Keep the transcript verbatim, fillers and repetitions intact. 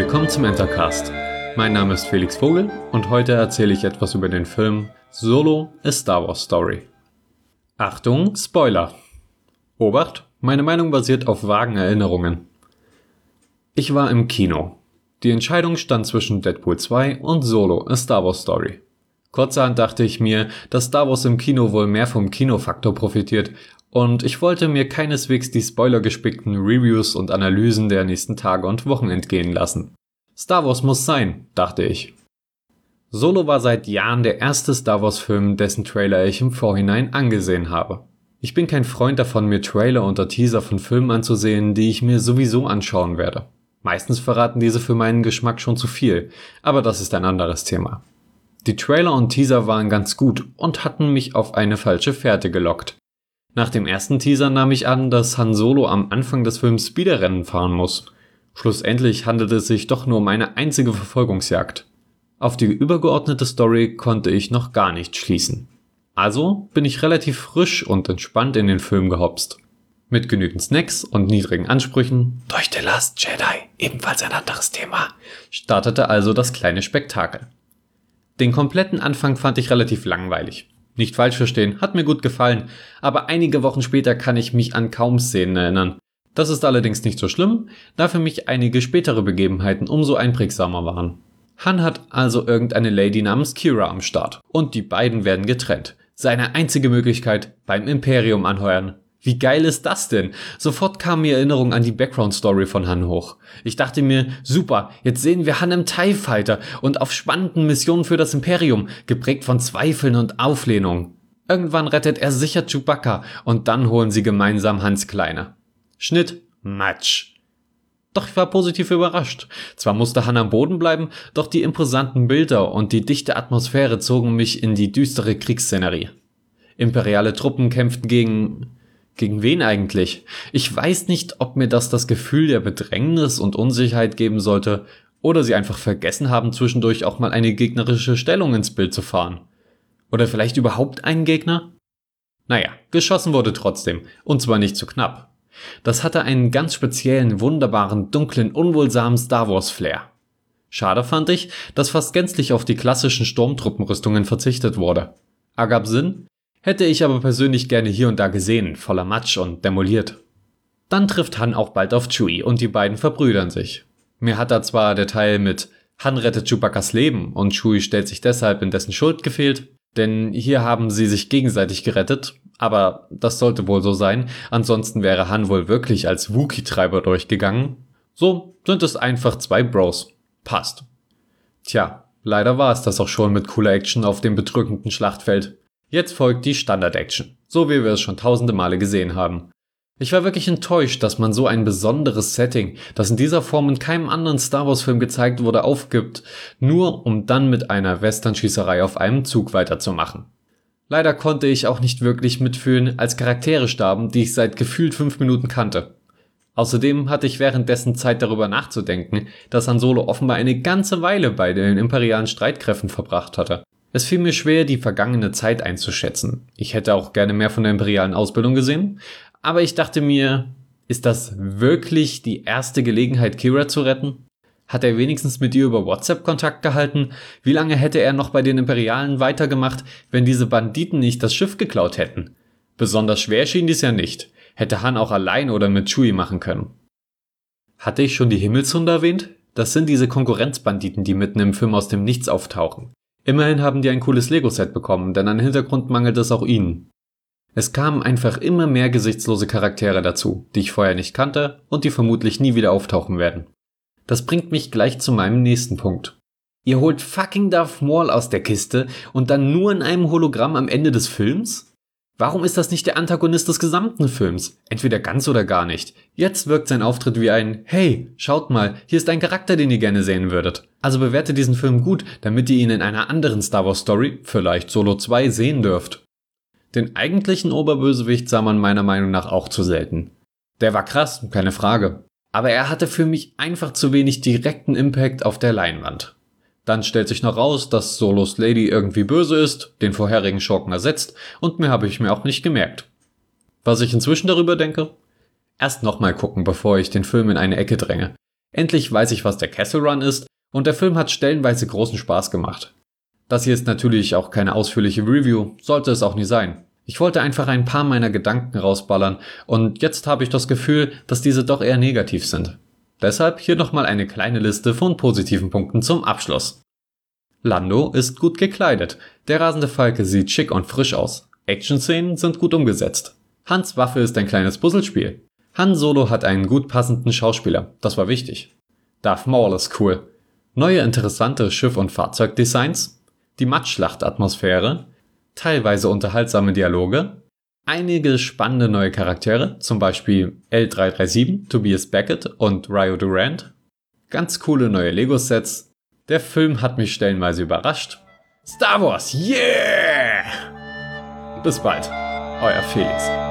Willkommen zum Entercast. Mein Name ist Felix Vogel und heute erzähle ich etwas über den Film Solo: A Star Wars Story. Achtung, Spoiler! Obacht, meine Meinung basiert auf vagen Erinnerungen. Ich war im Kino. Die Entscheidung stand zwischen Deadpool zwei und Solo: A Star Wars Story. Kurzerhand dachte ich mir, dass Star Wars im Kino wohl mehr vom Kinofaktor profitiert und ich wollte mir keineswegs die spoilergespickten Reviews und Analysen der nächsten Tage und Wochen entgehen lassen. Star Wars muss sein, dachte ich. Solo war seit Jahren der erste Star Wars Film, dessen Trailer ich im Vorhinein angesehen habe. Ich bin kein Freund davon, mir Trailer oder Teaser von Filmen anzusehen, die ich mir sowieso anschauen werde. Meistens verraten diese für meinen Geschmack schon zu viel, aber das ist ein anderes Thema. Die Trailer und Teaser waren ganz gut und hatten mich auf eine falsche Fährte gelockt. Nach dem ersten Teaser nahm ich an, dass Han Solo am Anfang des Films Speederrennen fahren muss. Schlussendlich handelt es sich doch nur um eine einzige Verfolgungsjagd. Auf die übergeordnete Story konnte ich noch gar nicht schließen. Also bin ich relativ frisch und entspannt in den Film gehopst. Mit genügend Snacks und niedrigen Ansprüchen, durch The Last Jedi, ebenfalls ein anderes Thema, startete also das kleine Spektakel. Den kompletten Anfang fand ich relativ langweilig. Nicht falsch verstehen, hat mir gut gefallen, aber einige Wochen später kann ich mich an kaum Szenen erinnern. Das ist allerdings nicht so schlimm, da für mich einige spätere Begebenheiten umso einprägsamer waren. Han hat also irgendeine Lady namens Qi'ra am Start und die beiden werden getrennt. Seine einzige Möglichkeit, beim Imperium anheuern. Wie geil ist das denn? Sofort kam mir Erinnerung an die Background-Story von Han hoch. Ich dachte mir, super, jetzt sehen wir Han im TIE Fighter und auf spannenden Missionen für das Imperium, geprägt von Zweifeln und Auflehnung. Irgendwann rettet er sicher Chewbacca und dann holen sie gemeinsam Hans Kleine. Schnitt, Matsch. Doch ich war positiv überrascht. Zwar musste Han am Boden bleiben, doch die imposanten Bilder und die dichte Atmosphäre zogen mich in die düstere Kriegsszenerie. Imperiale Truppen kämpften gegen... Gegen wen eigentlich? Ich weiß nicht, ob mir das das Gefühl der Bedrängnis und Unsicherheit geben sollte oder sie einfach vergessen haben, zwischendurch auch mal eine gegnerische Stellung ins Bild zu fahren. Oder vielleicht überhaupt einen Gegner? Naja, geschossen wurde trotzdem, und zwar nicht zu knapp. Das hatte einen ganz speziellen, wunderbaren, dunklen, unwohlsamen Star Wars Flair. Schade fand ich, dass fast gänzlich auf die klassischen Sturmtruppenrüstungen verzichtet wurde. Ergab Sinn? Hätte ich aber persönlich gerne hier und da gesehen, voller Matsch und demoliert. Dann trifft Han auch bald auf Chewie und die beiden verbrüdern sich. Mir hat da zwar der Teil mit Han rettet Chewbaccas Leben und Chewie stellt sich deshalb in dessen Schuld gefehlt, denn hier haben sie sich gegenseitig gerettet, aber das sollte wohl so sein, ansonsten wäre Han wohl wirklich als Wookie-Treiber durchgegangen. So sind es einfach zwei Bros. Passt. Tja, leider war es das auch schon mit cooler Action auf dem bedrückenden Schlachtfeld. Jetzt folgt die Standard-Action, so wie wir es schon tausende Male gesehen haben. Ich war wirklich enttäuscht, dass man so ein besonderes Setting, das in dieser Form in keinem anderen Star Wars-Film gezeigt wurde, aufgibt, nur um dann mit einer Western-Schießerei auf einem Zug weiterzumachen. Leider konnte ich auch nicht wirklich mitfühlen, als Charaktere starben, die ich seit gefühlt fünf Minuten kannte. Außerdem hatte ich währenddessen Zeit darüber nachzudenken, dass Han Solo offenbar eine ganze Weile bei den imperialen Streitkräften verbracht hatte. Es fiel mir schwer, die vergangene Zeit einzuschätzen. Ich hätte auch gerne mehr von der imperialen Ausbildung gesehen, aber ich dachte mir, ist das wirklich die erste Gelegenheit, Qi'ra zu retten? Hat er wenigstens mit ihr über WhatsApp Kontakt gehalten? Wie lange hätte er noch bei den Imperialen weitergemacht, wenn diese Banditen nicht das Schiff geklaut hätten? Besonders schwer schien dies ja nicht. Hätte Han auch allein oder mit Chewie machen können. Hatte ich schon die Himmelshunde erwähnt? Das sind diese Konkurrenzbanditen, die mitten im Film aus dem Nichts auftauchen. Immerhin haben die ein cooles Lego-Set bekommen, denn an Hintergrund mangelt es auch ihnen. Es kamen einfach immer mehr gesichtslose Charaktere dazu, die ich vorher nicht kannte und die vermutlich nie wieder auftauchen werden. Das bringt mich gleich zu meinem nächsten Punkt. Ihr holt fucking Darth Maul aus der Kiste und dann nur in einem Hologramm am Ende des Films? Warum ist das nicht der Antagonist des gesamten Films? Entweder ganz oder gar nicht. Jetzt wirkt sein Auftritt wie ein Hey, schaut mal, hier ist ein Charakter, den ihr gerne sehen würdet. Also bewertet diesen Film gut, damit ihr ihn in einer anderen Star Wars Story, vielleicht Solo zwei, sehen dürft. Den eigentlichen Oberbösewicht sah man meiner Meinung nach auch zu selten. Der war krass, keine Frage. Aber er hatte für mich einfach zu wenig direkten Impact auf der Leinwand. Dann stellt sich noch raus, dass Solos Lady irgendwie böse ist, den vorherigen Schurken ersetzt und mehr habe ich mir auch nicht gemerkt. Was ich inzwischen darüber denke? Erst nochmal gucken, bevor ich den Film in eine Ecke dränge. Endlich weiß ich, was der Castle Run ist, und der Film hat stellenweise großen Spaß gemacht. Das hier ist natürlich auch keine ausführliche Review, sollte es auch nie sein. Ich wollte einfach ein paar meiner Gedanken rausballern und jetzt habe ich das Gefühl, dass diese doch eher negativ sind. Deshalb hier nochmal eine kleine Liste von positiven Punkten zum Abschluss. Lando ist gut gekleidet, der rasende Falke sieht schick und frisch aus, Action-Szenen sind gut umgesetzt. Hans Waffe ist ein kleines Puzzlespiel. Han Solo hat einen gut passenden Schauspieler, das war wichtig. Darth Maul ist cool. Neue interessante Schiff- und Fahrzeugdesigns, die Matschschlacht-Atmosphäre, teilweise unterhaltsame Dialoge, einige spannende neue Charaktere, zum Beispiel L drei drei sieben, Tobias Beckett und Rio Durant, ganz coole neue Lego-Sets, der Film hat mich stellenweise überrascht. Star Wars, yeah! Bis bald, euer Felix.